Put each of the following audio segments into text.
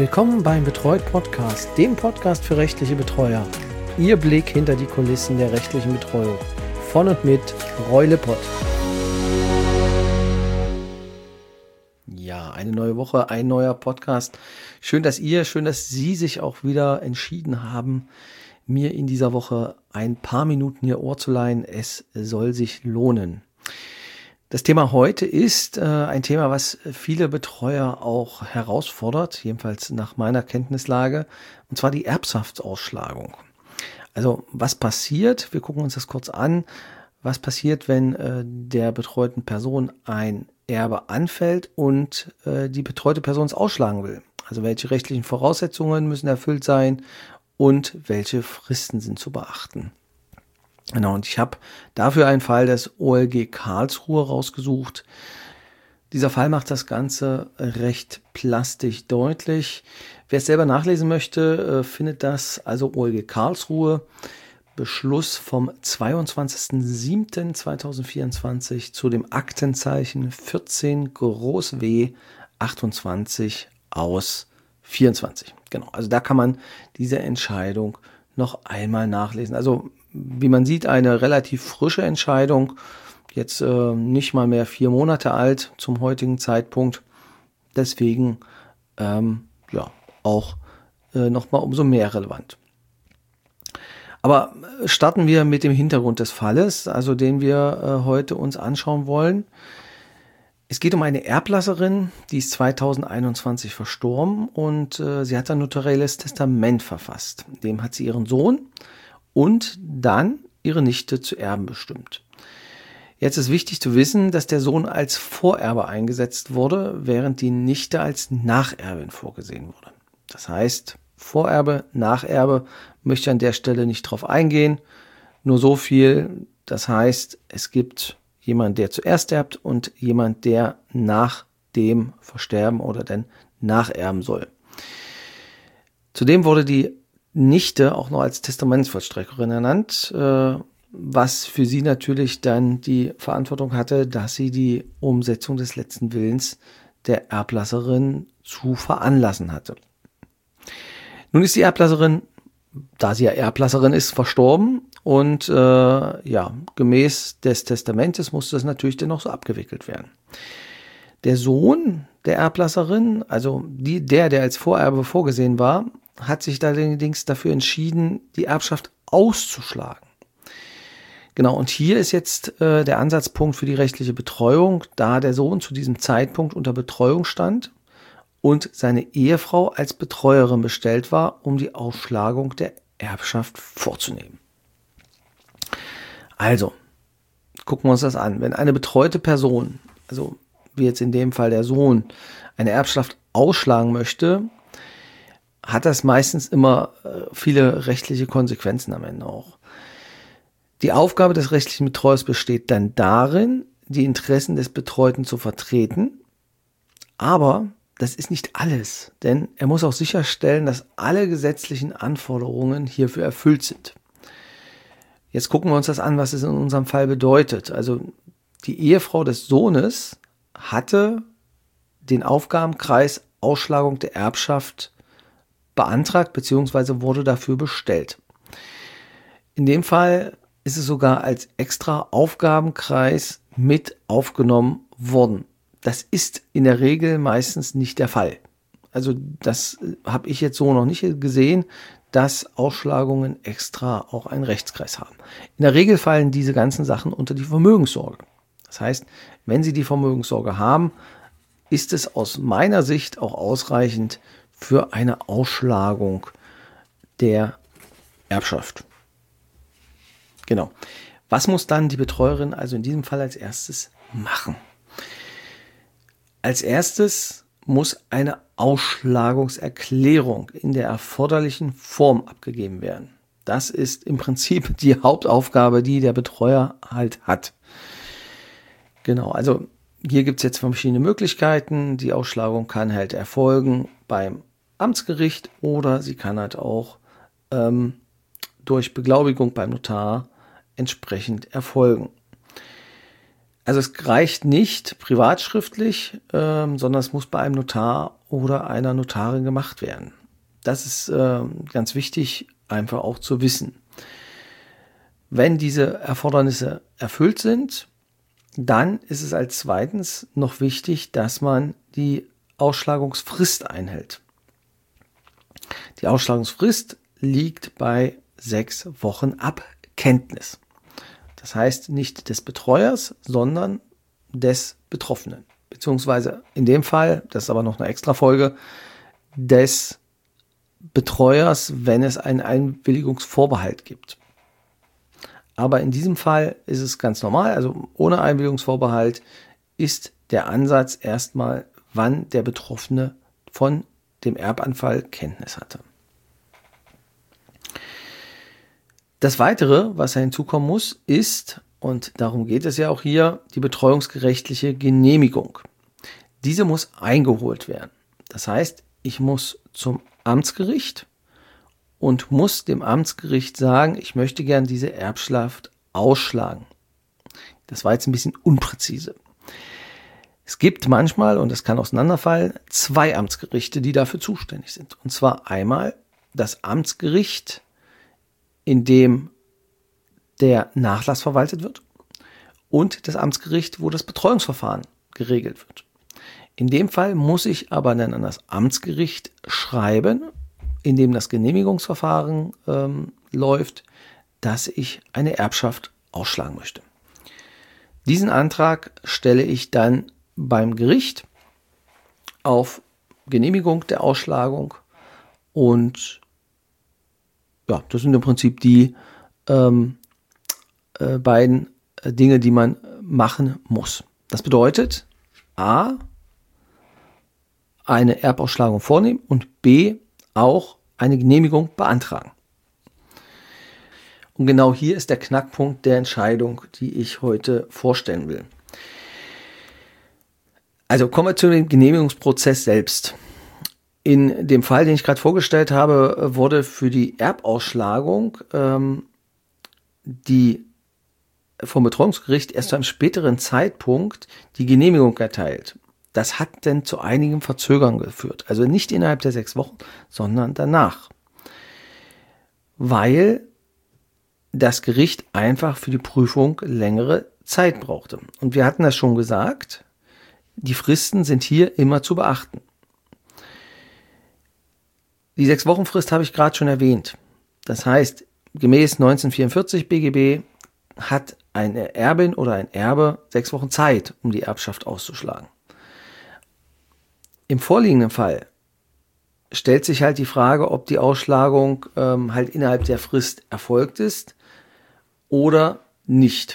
Willkommen beim Betreut Podcast, dem Podcast für rechtliche Betreuer. Ihr Blick hinter die Kulissen der rechtlichen Betreuung. Von und mit Roy Lippert. Ja, eine neue Woche, ein neuer Podcast. Schön, dass Sie sich auch wieder entschieden haben, mir in dieser Woche ein paar Minuten Ihr Ohr zu leihen. Es soll sich lohnen. Das Thema heute ist ein Thema, was viele Betreuer auch herausfordert, jedenfalls nach meiner Kenntnislage, und zwar die Erbschaftsausschlagung. Also was passiert, wir gucken uns das kurz an, was passiert, wenn der betreuten Person ein Erbe anfällt und die betreute Person es ausschlagen will. Also welche rechtlichen Voraussetzungen müssen erfüllt sein und welche Fristen sind zu beachten. Genau, und ich habe dafür einen Fall des OLG Karlsruhe rausgesucht. Dieser Fall macht das Ganze recht plastisch deutlich. Wer es selber nachlesen möchte, findet das, also OLG Karlsruhe, Beschluss vom 22.07.2024 zu dem Aktenzeichen 14 Groß W 28 aus 24. Genau, also da kann man diese Entscheidung noch einmal nachlesen. Also wie man sieht, eine relativ frische Entscheidung, jetzt nicht mal mehr 4 Monate alt zum heutigen Zeitpunkt. Deswegen auch nochmal umso mehr relevant. Aber starten wir mit dem Hintergrund des Falles, also den wir heute uns anschauen wollen. Es geht um eine Erblasserin, die ist 2021 verstorben und sie hat ein notarielles Testament verfasst. Dem hat sie ihren Sohn und dann ihre Nichte zu erben bestimmt. Jetzt ist wichtig zu wissen, dass der Sohn als Vorerbe eingesetzt wurde, während die Nichte als Nacherbin vorgesehen wurde. Das heißt, Vorerbe, Nacherbe, möchte an der Stelle nicht drauf eingehen. Nur so viel, das heißt, es gibt jemand, der zuerst erbt und jemand, der nach dem Versterben oder dann nacherben soll. Zudem wurde die Nichte auch noch als Testamentsvollstreckerin ernannt, was für sie natürlich dann die Verantwortung hatte, dass sie die Umsetzung des letzten Willens der Erblasserin zu veranlassen hatte. Nun ist die Erblasserin, da sie ja Erblasserin ist, verstorben und gemäß des Testamentes musste das natürlich dennoch so abgewickelt werden. Der Sohn der Erblasserin, also der als Vorerbe vorgesehen war, hat sich allerdings dafür entschieden, die Erbschaft auszuschlagen. Genau, und hier ist jetzt der Ansatzpunkt für die rechtliche Betreuung, da der Sohn zu diesem Zeitpunkt unter Betreuung stand und seine Ehefrau als Betreuerin bestellt war, um die Ausschlagung der Erbschaft vorzunehmen. Also, gucken wir uns das an. Wenn eine betreute Person, also wie jetzt in dem Fall der Sohn, eine Erbschaft ausschlagen möchte, hat das meistens immer viele rechtliche Konsequenzen am Ende auch. Die Aufgabe des rechtlichen Betreuers besteht dann darin, die Interessen des Betreuten zu vertreten, aber das ist nicht alles, denn er muss auch sicherstellen, dass alle gesetzlichen Anforderungen hierfür erfüllt sind. Jetzt gucken wir uns das an, was es in unserem Fall bedeutet. Also die Ehefrau des Sohnes hatte den Aufgabenkreis Ausschlagung der Erbschaft beantragt bzw. wurde dafür bestellt. In dem Fall ist es sogar als extra Aufgabenkreis mit aufgenommen worden. Das ist in der Regel meistens nicht der Fall. Also das habe ich jetzt so noch nicht gesehen, dass Ausschlagungen extra auch einen Rechtskreis haben. In der Regel fallen diese ganzen Sachen unter die Vermögenssorge. Das heißt, wenn Sie die Vermögenssorge haben, ist es aus meiner Sicht auch ausreichend für eine Ausschlagung der Erbschaft. Genau. Was muss dann die Betreuerin also in diesem Fall als erstes machen? Als erstes muss eine Ausschlagungserklärung in der erforderlichen Form abgegeben werden. Das ist im Prinzip die Hauptaufgabe, die der Betreuer halt hat. Genau, also hier gibt es jetzt verschiedene Möglichkeiten. Die Ausschlagung kann halt erfolgen beim Amtsgericht oder sie kann halt auch durch Beglaubigung beim Notar entsprechend erfolgen. Also es reicht nicht privatschriftlich, sondern es muss bei einem Notar oder einer Notarin gemacht werden. Das ist ganz wichtig, einfach auch zu wissen. Wenn diese Erfordernisse erfüllt sind, dann ist es als zweitens noch wichtig, dass man die Ausschlagungsfrist einhält. Die Ausschlagungsfrist liegt bei 6 Wochen ab Kenntnis. Das heißt nicht des Betreuers, sondern des Betroffenen. Beziehungsweise in dem Fall, das ist aber noch eine extra Folge, des Betreuers, wenn es einen Einwilligungsvorbehalt gibt. Aber in diesem Fall ist es ganz normal, also ohne Einwilligungsvorbehalt ist der Ansatz erstmal, wann der Betroffene von dem Erbanfall Kenntnis hatte. Das Weitere, was hinzukommen muss, ist, und darum geht es ja auch hier, die betreuungsgerechtliche Genehmigung. Diese muss eingeholt werden. Das heißt, ich muss zum Amtsgericht und muss dem Amtsgericht sagen, ich möchte gern diese Erbschaft ausschlagen. Das war jetzt ein bisschen unpräzise. Es gibt manchmal, und das kann auseinanderfallen, 2 Amtsgerichte, die dafür zuständig sind. Und zwar einmal das Amtsgericht, in dem der Nachlass verwaltet wird, und das Amtsgericht, wo das Betreuungsverfahren geregelt wird. In dem Fall muss ich aber dann an das Amtsgericht schreiben, in dem das Genehmigungsverfahren läuft, dass ich eine Erbschaft ausschlagen möchte. Diesen Antrag stelle ich dann beim Gericht auf Genehmigung der Ausschlagung und ja, das sind im Prinzip die beiden Dinge, die man machen muss. Das bedeutet A, eine Erbausschlagung vornehmen und B, auch eine Genehmigung beantragen. Und genau hier ist der Knackpunkt der Entscheidung, die ich heute vorstellen will. Also kommen wir zu dem Genehmigungsprozess selbst. In dem Fall, den ich gerade vorgestellt habe, wurde für die Erbausschlagung die vom Betreuungsgericht erst zu einem späteren Zeitpunkt die Genehmigung erteilt. Das hat dann zu einigen Verzögerungen geführt. Also nicht innerhalb der 6 Wochen, sondern danach. Weil das Gericht einfach für die Prüfung längere Zeit brauchte. Und wir hatten das schon gesagt, die Fristen sind hier immer zu beachten. Die 6-Wochen-Frist habe ich gerade schon erwähnt. Das heißt, gemäß 1944 BGB hat eine Erbin oder ein Erbe 6 Wochen Zeit, um die Erbschaft auszuschlagen. Im vorliegenden Fall stellt sich halt die Frage, ob die Ausschlagung halt innerhalb der Frist erfolgt ist oder nicht.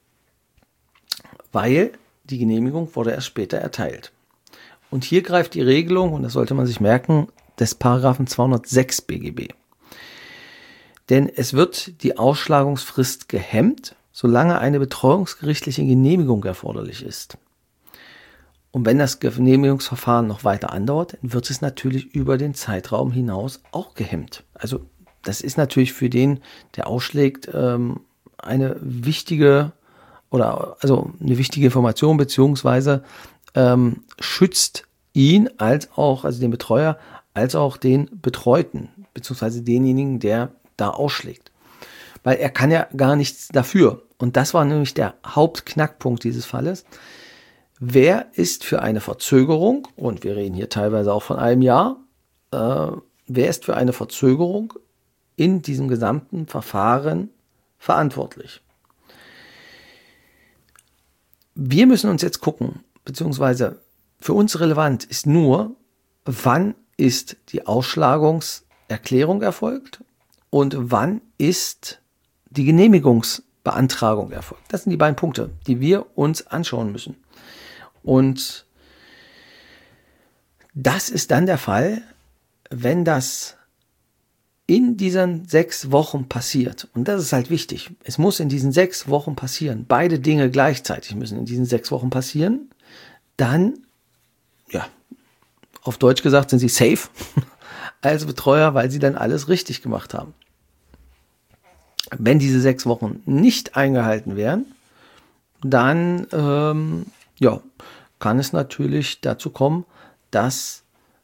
Weil die Genehmigung wurde erst später erteilt. Und hier greift die Regelung, und das sollte man sich merken, des Paragraphen 206 BGB. Denn es wird die Ausschlagungsfrist gehemmt, solange eine betreuungsgerichtliche Genehmigung erforderlich ist. Und wenn das Genehmigungsverfahren noch weiter andauert, wird es natürlich über den Zeitraum hinaus auch gehemmt. Also das ist natürlich für den, der ausschlägt, eine wichtige Information, beziehungsweise schützt ihn als auch, also den Betreuer, als auch den Betreuten, beziehungsweise denjenigen, der da ausschlägt. Weil er kann ja gar nichts dafür. Und das war nämlich der Hauptknackpunkt dieses Falles. Wer ist für eine Verzögerung, und wir reden hier teilweise auch von einem Jahr, wer ist für eine Verzögerung in diesem gesamten Verfahren verantwortlich? Wir müssen uns jetzt gucken, beziehungsweise für uns relevant ist nur, wann ist die Ausschlagungserklärung erfolgt und wann ist die Genehmigungsbeantragung erfolgt. Das sind die beiden Punkte, die wir uns anschauen müssen. Und das ist dann der Fall, wenn das in diesen 6 Wochen passiert. Und das ist halt wichtig. Es muss in diesen 6 Wochen passieren. Beide Dinge gleichzeitig müssen in diesen 6 Wochen passieren. Dann, ja, auf Deutsch gesagt, sind sie safe als Betreuer, weil sie dann alles richtig gemacht haben. Wenn diese 6 Wochen nicht eingehalten werden, dann kann es natürlich dazu kommen, dass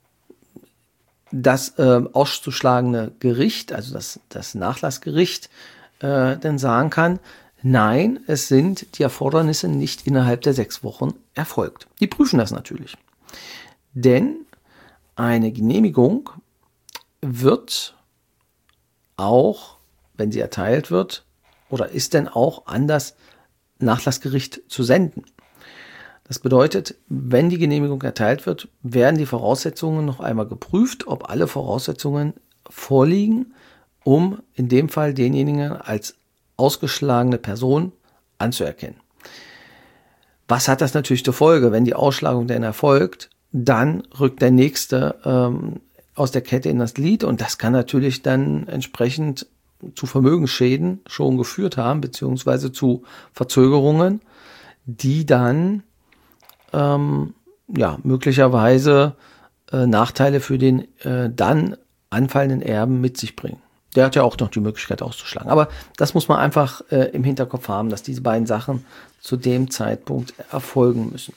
das auszuschlagende Gericht, also das Nachlassgericht, dann sagen kann, nein, es sind die Erfordernisse nicht innerhalb der 6 Wochen erfolgt. Die prüfen das natürlich. Denn eine Genehmigung wird auch, wenn sie erteilt wird, oder ist denn auch an das Nachlassgericht zu senden. Das bedeutet, wenn die Genehmigung erteilt wird, werden die Voraussetzungen noch einmal geprüft, ob alle Voraussetzungen vorliegen, um in dem Fall denjenigen als ausgeschlagene Person anzuerkennen. Was hat das natürlich zur Folge? Wenn die Ausschlagung denn erfolgt, dann rückt der Nächste aus der Kette in das Glied und das kann natürlich dann entsprechend zu Vermögensschäden schon geführt haben, beziehungsweise zu Verzögerungen, die dann möglicherweise Nachteile für den dann anfallenden Erben mit sich bringen. Der hat ja auch noch die Möglichkeit auszuschlagen. Aber das muss man einfach im Hinterkopf haben, dass diese beiden Sachen zu dem Zeitpunkt erfolgen müssen.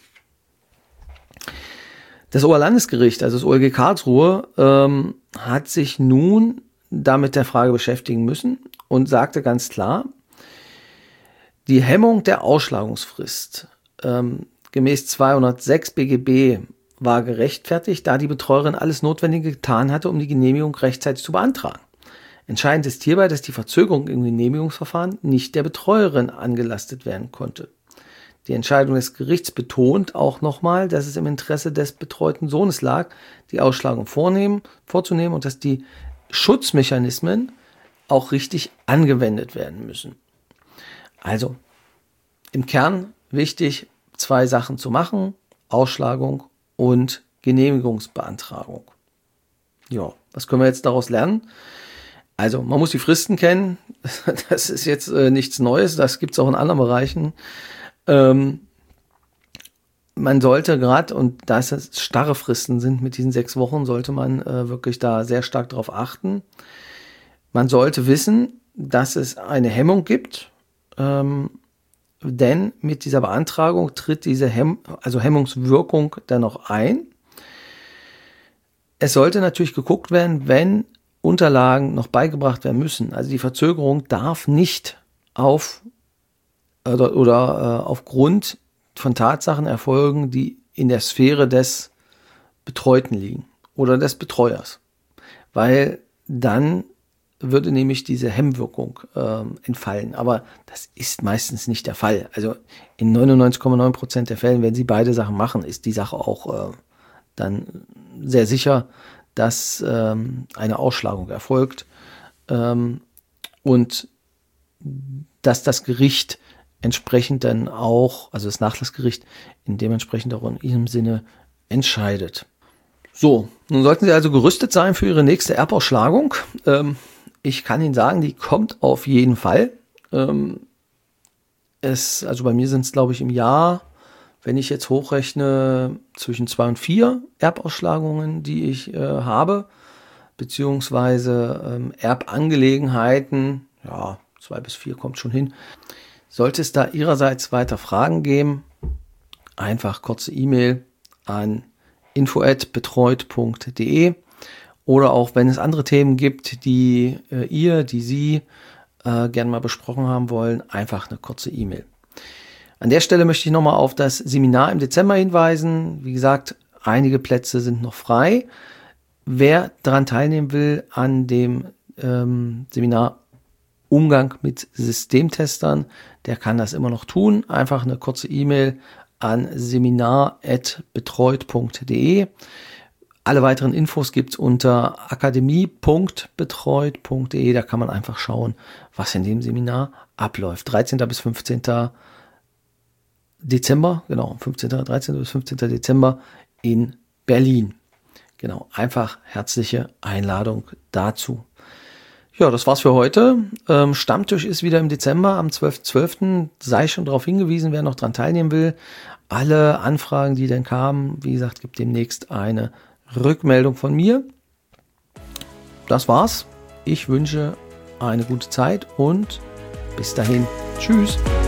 Das Oberlandesgericht, also das OLG Karlsruhe, hat sich nun damit der Frage beschäftigen müssen und sagte ganz klar, die Hemmung der Ausschlagungsfrist gemäß 206 BGB war gerechtfertigt, da die Betreuerin alles Notwendige getan hatte, um die Genehmigung rechtzeitig zu beantragen. Entscheidend ist hierbei, dass die Verzögerung im Genehmigungsverfahren nicht der Betreuerin angelastet werden konnte. Die Entscheidung des Gerichts betont auch nochmal, dass es im Interesse des betreuten Sohnes lag, die Ausschlagung vorzunehmen und dass die Schutzmechanismen auch richtig angewendet werden müssen. Also im Kern wichtig, 2 Sachen zu machen, Ausschlagung und Genehmigungsbeantragung. Ja, was können wir jetzt daraus lernen? Also man muss die Fristen kennen, das ist jetzt nichts Neues, das gibt es auch in anderen Bereichen. Man sollte gerade, und da es starre Fristen sind mit diesen 6 Wochen, sollte man wirklich da sehr stark darauf achten. Man sollte wissen, dass es eine Hemmung gibt, denn mit dieser Beantragung tritt diese Hemmungswirkung dann noch ein. Es sollte natürlich geguckt werden, wenn Unterlagen noch beigebracht werden müssen. Also die Verzögerung darf nicht aufgrund von Tatsachen erfolgen, die in der Sphäre des Betreuten liegen oder des Betreuers. Weil dann würde nämlich diese Hemmwirkung entfallen. Aber das ist meistens nicht der Fall. Also in 99,9% der Fällen, wenn Sie beide Sachen machen, ist die Sache auch dann sehr sicher, dass eine Ausschlagung erfolgt und dass das Gericht entsprechend dann auch, also das Nachlassgericht, in dementsprechend auch in ihrem Sinne entscheidet. So, nun sollten Sie also gerüstet sein für Ihre nächste Erbausschlagung. Ich kann Ihnen sagen, die kommt auf jeden Fall. Also bei mir sind es, glaube ich, im Jahr, wenn ich jetzt hochrechne, zwischen 2 und 4 Erbausschlagungen, die ich habe, beziehungsweise Erbangelegenheiten, 2 bis 4 kommt schon hin. Sollte es da Ihrerseits weiter Fragen geben, einfach kurze E-Mail an info@betreut.de oder auch wenn es andere Themen gibt, die Sie gerne mal besprochen haben wollen, einfach eine kurze E-Mail. An der Stelle möchte ich nochmal auf das Seminar im Dezember hinweisen. Wie gesagt, einige Plätze sind noch frei. Wer daran teilnehmen will, an dem Seminar Umgang mit Systemtestern, der kann das immer noch tun. Einfach eine kurze E-Mail an seminar@betreut.de. Alle weiteren Infos gibt es unter akademie.betreut.de. Da kann man einfach schauen, was in dem Seminar abläuft. 13. bis 15. Dezember, genau, 13. bis 15. Dezember in Berlin. Genau, einfach herzliche Einladung dazu. Ja, das war's für heute. Stammtisch ist wieder im Dezember, am 12.12. Sei schon darauf hingewiesen, wer noch dran teilnehmen will. Alle Anfragen, die denn kamen, wie gesagt, gibt demnächst eine Rückmeldung von mir. Das war's. Ich wünsche eine gute Zeit und bis dahin. Tschüss.